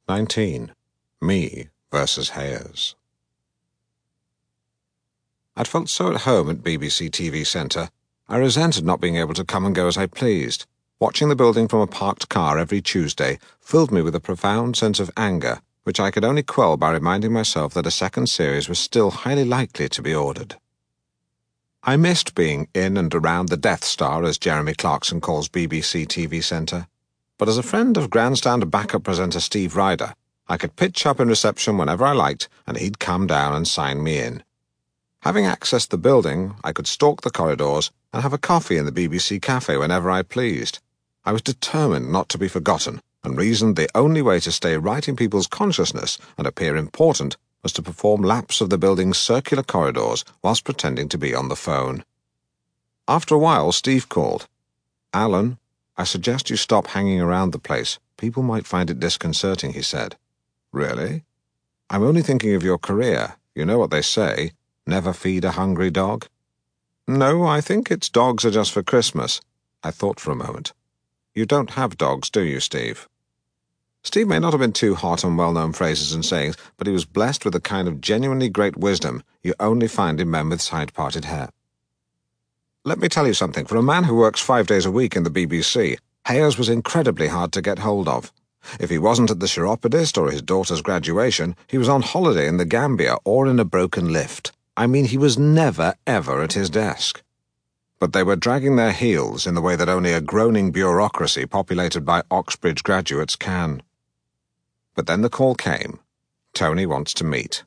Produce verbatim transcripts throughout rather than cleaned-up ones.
nineteen. Me versus Hayes. I'd felt so at home at B B C T V Centre, I resented not being able to come and go as I pleased. Watching the building from a parked car every Tuesday filled me with a profound sense of anger, which I could only quell by reminding myself that a second series was still highly likely to be ordered. I missed being in and around the Death Star, as Jeremy Clarkson calls B B C T V Centre, but as a friend of grandstand backup presenter Steve Ryder, I could pitch up in reception whenever I liked, and he'd come down and sign me in. Having accessed the building, I could stalk the corridors and have a coffee in the B B C cafe whenever I pleased. I was determined not to be forgotten, and reasoned the only way to stay right in people's consciousness and appear important was to perform laps of the building's circular corridors whilst pretending to be on the phone. After a while, Steve called. "Alan, I suggest you stop hanging around the place. People might find it disconcerting," he said. "Really?" "I'm only thinking of your career. You know what they say, never feed a hungry dog." "No, I think its dogs are just for Christmas." I thought for a moment. "You don't have dogs, do you, Steve?" Steve may not have been too hot on well-known phrases and sayings, but he was blessed with a kind of genuinely great wisdom you only find in men with side-parted hair. "Let me tell you something. For a man who works five days a week in the B B C, Hayes was incredibly hard to get hold of. If he wasn't at the chiropodist or his daughter's graduation, he was on holiday in the Gambia or in a broken lift. I mean, he was never, ever at his desk. But they were dragging their heels in the way that only a groaning bureaucracy populated by Oxbridge graduates can. But then the call came. Tony wants to meet.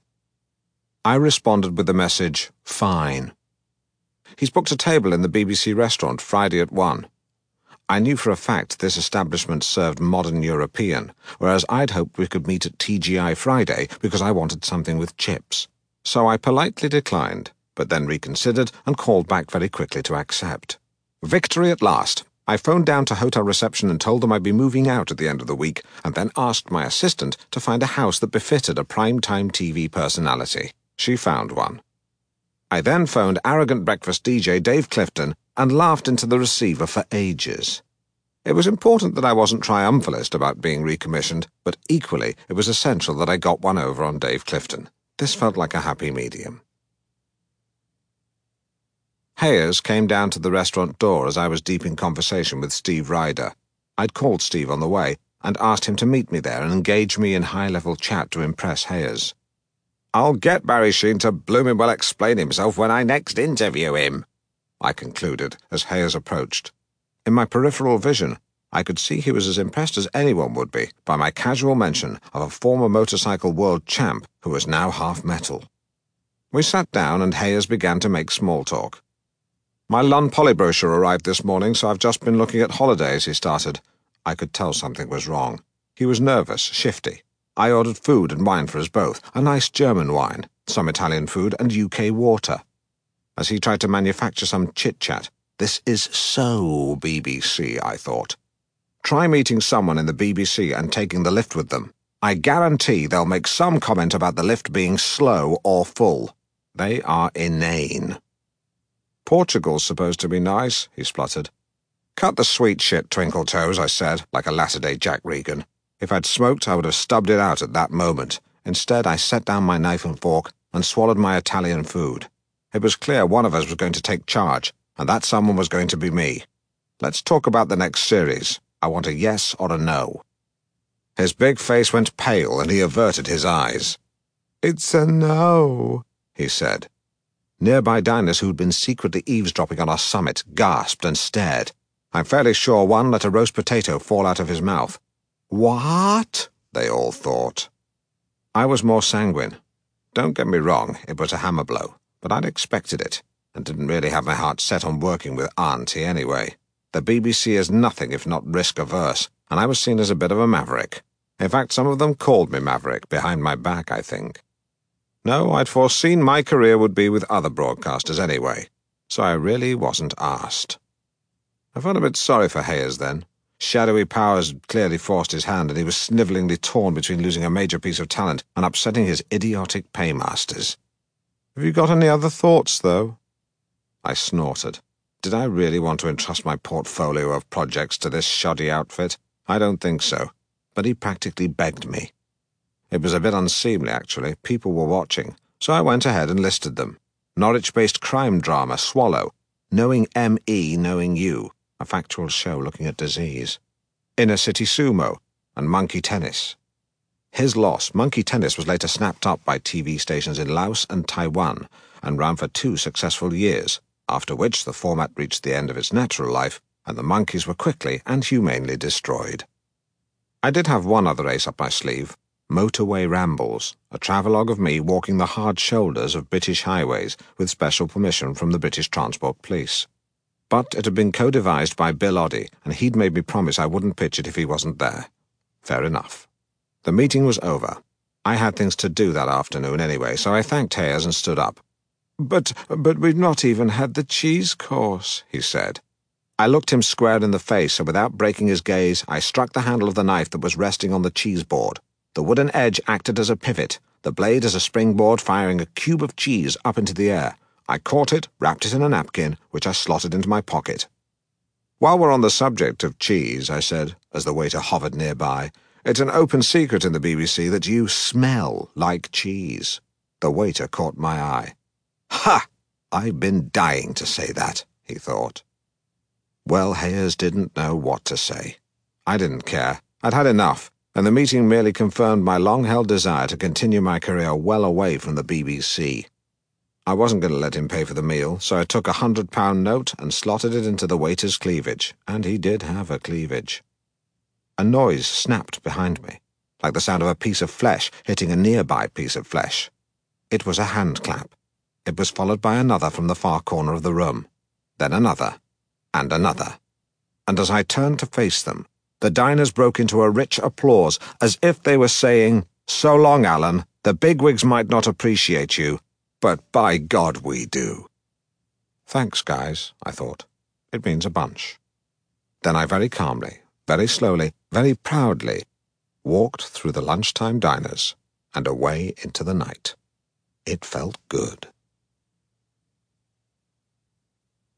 I responded with the message, "Fine." He's booked a table in the B B C restaurant Friday at one. I knew for a fact this establishment served modern European, whereas I'd hoped we could meet at T G I Friday because I wanted something with chips. So I politely declined, but then reconsidered and called back very quickly to accept. Victory at last. I phoned down to hotel reception and told them I'd be moving out at the end of the week, and then asked my assistant to find a house that befitted a prime-time T V personality. She found one. I then phoned arrogant breakfast D J Dave Clifton and laughed into the receiver for ages. It was important that I wasn't triumphalist about being recommissioned, but equally it was essential that I got one over on Dave Clifton. This felt like a happy medium. Hayes came down to the restaurant door as I was deep in conversation with Steve Ryder. I'd called Steve on the way and asked him to meet me there and engage me in high-level chat to impress Hayes. "I'll get Barry Sheen to blooming well explain himself when I next interview him," I concluded as Hayes approached. In my peripheral vision, I could see he was as impressed as anyone would be by my casual mention of a former motorcycle world champ who was now half metal. We sat down and Hayes began to make small talk. "My Lon Polly brochure arrived this morning, so I've just been looking at holidays," he started. I could tell something was wrong. He was nervous, shifty. I ordered food and wine for us both, a nice German wine, some Italian food, and U K water. As he tried to manufacture some chit-chat, this is so B B C, I thought. Try meeting someone in the B B C and taking the lift with them. I guarantee they'll make some comment about the lift being slow or full. They are inane. "Portugal's supposed to be nice," he spluttered. "Cut the sweet shit, Twinkle Toes," I said, like a latter-day Jack Regan. If I'd smoked, I would have stubbed it out at that moment. Instead, I set down my knife and fork and swallowed my Italian food. It was clear one of us was going to take charge, and that someone was going to be me. "Let's talk about the next series. I want a yes or a no." His big face went pale and he averted his eyes. "It's a no," he said. Nearby diners who'd been secretly eavesdropping on our summit gasped and stared. I'm fairly sure one let a roast potato fall out of his mouth. "What?" they all thought. I was more sanguine. Don't get me wrong, it was a hammer blow, but I'd expected it, and didn't really have my heart set on working with Auntie anyway. The B B C is nothing if not risk-averse, and I was seen as a bit of a maverick. In fact, some of them called me Maverick, behind my back, I think. No, I'd foreseen my career would be with other broadcasters anyway, so I really wasn't asked. I felt a bit sorry for Hayes then. Shadowy powers had clearly forced his hand, and he was snivelingly torn between losing a major piece of talent and upsetting his idiotic paymasters. "Have you got any other thoughts, though?" I snorted. Did I really want to entrust my portfolio of projects to this shoddy outfit? I don't think so, but he practically begged me. It was a bit unseemly, actually. People were watching, so I went ahead and listed them. Norwich-based crime drama Swallow, Knowing M E, Knowing You, a factual show looking at disease. Inner City Sumo, and Monkey Tennis. His loss, Monkey Tennis, was later snapped up by T V stations in Laos and Taiwan, and ran for two successful years, after which the format reached the end of its natural life, and the monkeys were quickly and humanely destroyed. I did have one other ace up my sleeve, Motorway Rambles, a travelogue of me walking the hard shoulders of British highways with special permission from the British Transport Police. But it had been co-devised by Bill Oddie, and he'd made me promise I wouldn't pitch it if he wasn't there. Fair enough. The meeting was over. I had things to do that afternoon anyway, so I thanked Hayes and stood up. But, but we've not even had the cheese course, he said. I looked him square in the face, and without breaking his gaze, I struck the handle of the knife that was resting on the cheese board. The wooden edge acted as a pivot, the blade as a springboard, firing a cube of cheese up into the air. I caught it, wrapped it in a napkin, which I slotted into my pocket. While we're on the subject of cheese, I said, as the waiter hovered nearby, it's an open secret in the B B C that you smell like cheese. The waiter caught my eye. Ha! I've been dying to say that, he thought. Well, Hayes didn't know what to say. I didn't care. I'd had enough, and the meeting merely confirmed my long-held desire to continue my career well away from the B B C. I wasn't going to let him pay for the meal, so I took a hundred-pound note and slotted it into the waiter's cleavage, and he did have a cleavage. A noise snapped behind me, like the sound of a piece of flesh hitting a nearby piece of flesh. It was a hand clap. It was followed by another from the far corner of the room, then another, and another. And as I turned to face them, the diners broke into a rich applause, as if they were saying, "So long, Alan, the bigwigs might not appreciate you, but by God we do." Thanks, guys, I thought. It means a bunch. Then I very calmly, very slowly, very proudly, walked through the lunchtime diners and away into the night. It felt good.